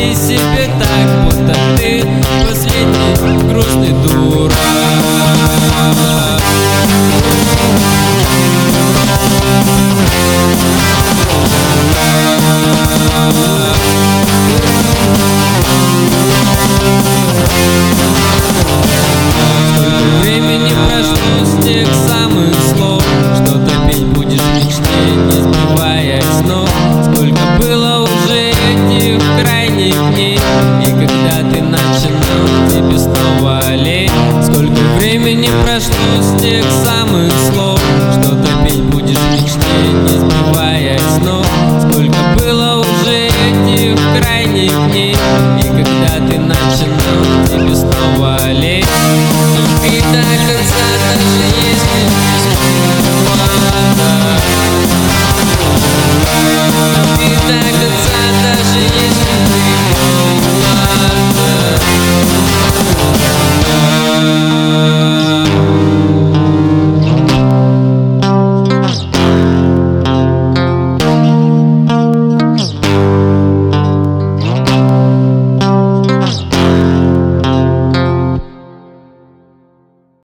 Вести себя так, будто ты последний грустный дурак. Сколько времени прошло с тех самых слов, что топить будешь в мечте, не сбивая с ног. Сколько было уже этих крайних дней, и когда ты начинал, тебе снова лень. Сколько времени прошло с тех самых